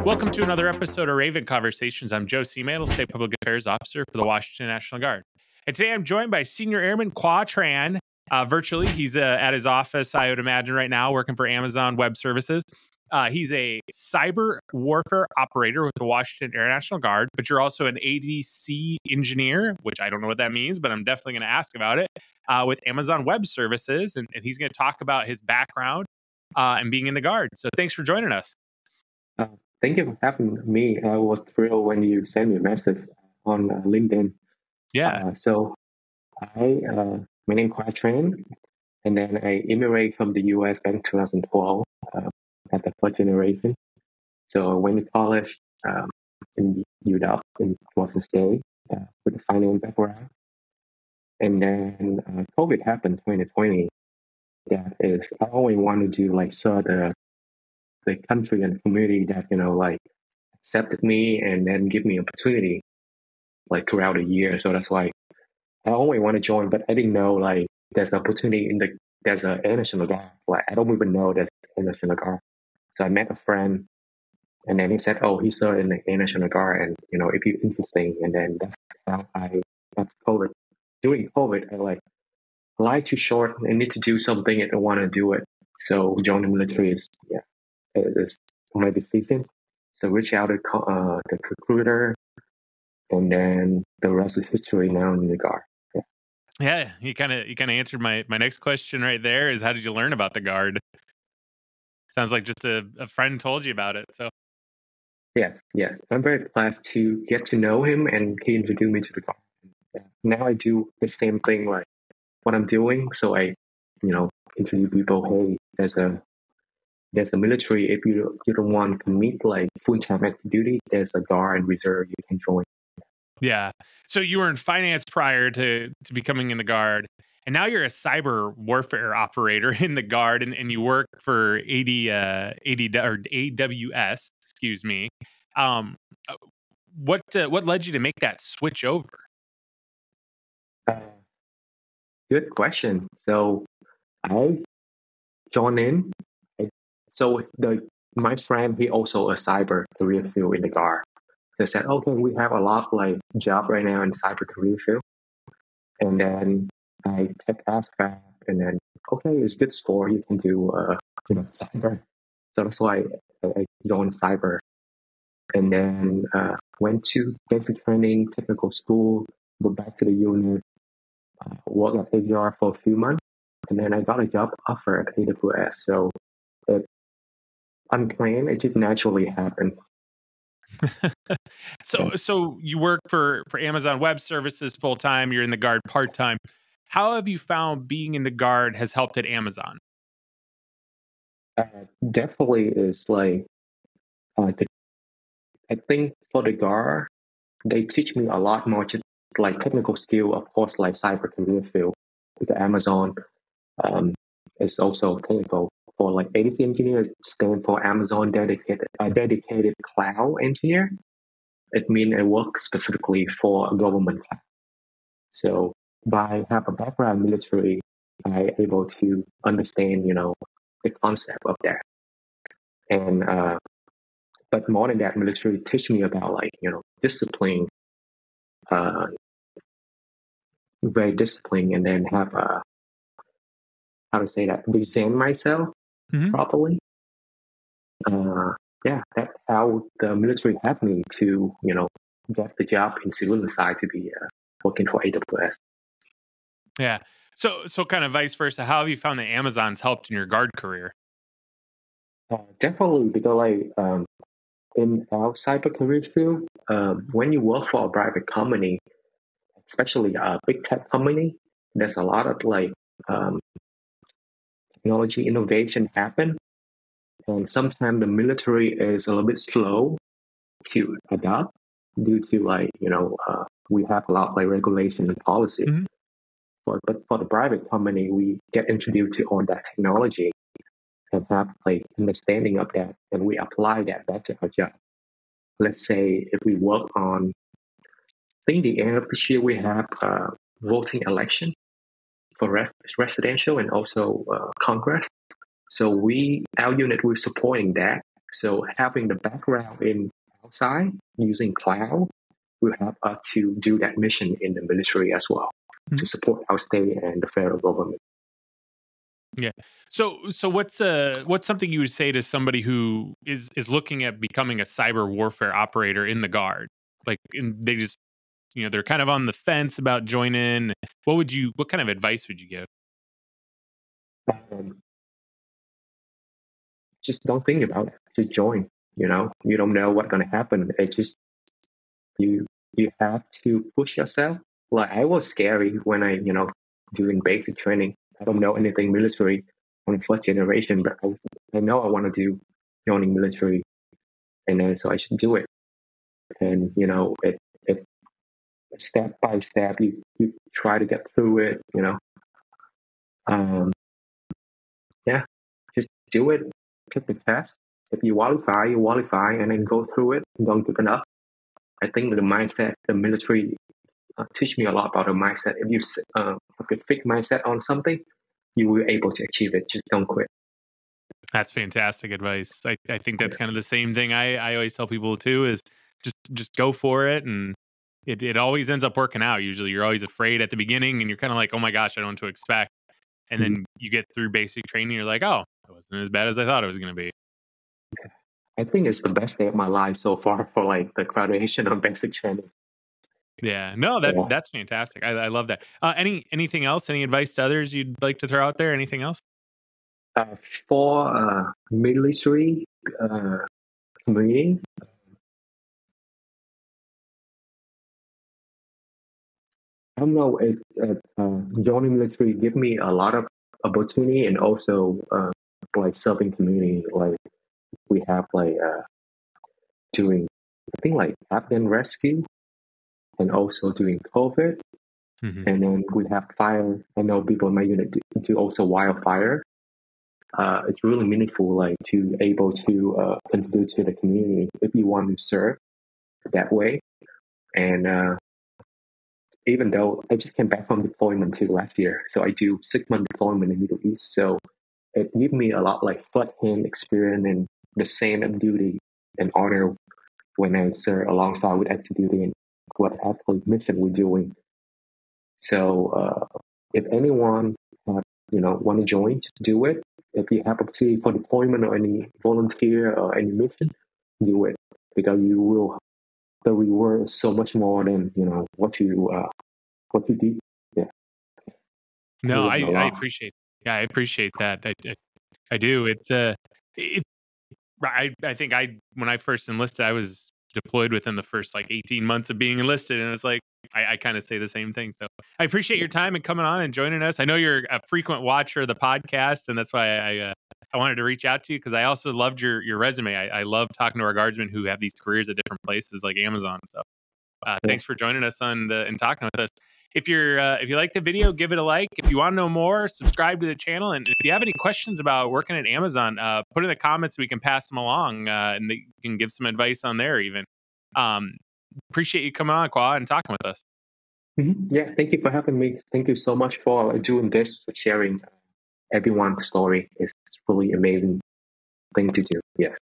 Welcome to another episode of Raven Conversations. I'm Joe Seamantle, State Public Affairs Officer for the Washington National Guard. And today I'm joined by Senior Airman Qua Tran. Virtually, he's at his office, I would imagine, right now, working for Amazon Web Services. He's a cyber warfare operator with the Washington Air National Guard, but you're also an ADC engineer, which I don't know what that means, but I'm definitely going to ask about it, with Amazon Web Services. And he's going to talk about his background and being in the Guard. So thanks for joining us. Thank you for having me. I was thrilled when you sent me a message on LinkedIn. Yeah. My name is Qua Tran, and then I immigrated from the U.S. back in 2012 as the first generation. So I went to college in UW in Washington State with a finance background. And then COVID happened 2020. That is, I always wanted to serve the country and community that accepted me and then give me opportunity throughout the year. So that's why I always want to join, but I didn't know there's opportunity there's a Air National Guard. I don't even know there's Air National Guard. So I met a friend, and then he said, "Oh, he's still in the Air National Guard, and if you're interested." And then that's how I got COVID. During COVID, life too short. I need to do something, and I want to do it. So joining the military is my decision. So reach out to the recruiter, and then the rest is history now in the Guard. Yeah, you kind of answered my next question right there. Is how did you learn about the Guard? Sounds like just a friend told you about it. So yes, I'm very blessed to get to know him, and he introduced me to the Guard. Now I do the same thing, what I'm doing. So I, introduce people. Hey, there's a military. If you don't want to commit full-time active duty, there's a Guard and reserve you can join. Yeah. So you were in finance prior to becoming in the Guard, and now you're a cyber warfare operator in the Guard, and you work for AWS. Excuse me. What led you to make that switch over? Good question. So I joined in. So my friend, he also a cyber career field in the Guard. They said, okay, we have a lot job right now in cyber career field. And then I took ASVAB, and then, okay, it's good score. You can do, cyber. So that's why I joined cyber. And then went to basic training, technical school, go back to the unit, worked at HR for a few months. And then I got a job offer at AWS. So unplanned, it just naturally happened. So you work for Amazon Web Services full time. You're in the Guard part time. How have you found being in the Guard has helped at Amazon? Definitely is I think for the Guard, they teach me a lot more just technical skill, of course, cyber career field. With Amazon, it's also technical. For ADC engineer, stand for Amazon dedicated cloud engineer. It means I work specifically for a government cloud. So by have a background in military, I able to understand, the concept of that. And but more than that, military teach me about discipline, very disciplined, and then have how to say that, design myself properly. That's how the military helped me to, get the job in civilian side to be working for AWS. Yeah. So kind of vice versa. How have you found that Amazon's helped in your Guard career? Definitely, because in our cyber career field, when you work for a private company, especially a big tech company, there's a lot of technology innovation happen. And sometimes the military is a little bit slow to adapt due to we have a lot of regulation and policy. Mm-hmm. But for the private company, we get introduced to all that technology and have understanding of that, and we apply that back to our job. Let's say if we work on, I think the end of this year we have voting election for residential and also Congress. So our unit, we're supporting that. So having the background in outside using cloud will help us to do that mission in the military as well to support our state and the federal government. Yeah. So what's something you would say to somebody who is looking at becoming a cyber warfare operator in the Guard? Like, and they just, they're kind of on the fence about joining. What kind of advice would you give? Just don't think about it. Just join. You don't know what's going to happen. It just you have to push yourself. Like I was scary when I doing basic training. I don't know anything military on the first generation, but I know I want to do joining military, and then so I should do it. And it step by step you try to get through it. Yeah, just do it. Take the test. If you qualify, and then go through it. Don't give up. I think the mindset, the military teach me a lot about the mindset. If you have a fixed mindset on something, you will be able to achieve it. Just don't quit. That's fantastic advice. I think that's kind of the same thing I always tell people too, is just go for it. And it always ends up working out. Usually you're always afraid at the beginning and you're kind of like, oh my gosh, I don't know what to expect. And then you get through basic training. You're like, oh, it wasn't as bad as I thought it was going to be. I think it's the best day of my life so far for like the graduation on basic training. Yeah, no, that's fantastic. I love that. Anything else? Any advice to others you'd like to throw out there? Anything else? For military community, I don't know if joining military give me a lot of opportunity and also like serving community. Like we have like doing I think like Afghan rescue and also doing COVID. And then we have fire. I know people in my unit do also wildfire. It's really meaningful, like to able to contribute to the community if you want to serve that way. And even though I just came back from deployment too last year, so I do 6-month deployment in the Middle East. So it gave me a lot like first-hand experience and the same duty and honor when I serve alongside with active duty and what actual mission we're doing. So if anyone want to join, just do it. If you have opportunity for deployment or any volunteer or any mission, do it because the reward is so much more than what you did. Yeah. No, I appreciate. Yeah, I appreciate that. I do. I think when I first enlisted, I was deployed within the first like 18 months of being enlisted, and it was like I kind of say the same thing. So I appreciate your time and coming on and joining us. I know you're a frequent watcher of the podcast, and that's why I wanted to reach out to you because I also loved your resume. I love talking to our guardsmen who have these careers at different places like Amazon. So thanks for joining us and talking with us. If you like the video, give it a like. If you want to know more, subscribe to the channel. And if you have any questions about working at Amazon, put in the comments so we can pass them along and you can give some advice on there even. Appreciate you coming on, Khoa, and talking with us. Yeah, thank you for having me. Thank you so much for doing this, for sharing everyone's story. It's really amazing thing to do. Yes.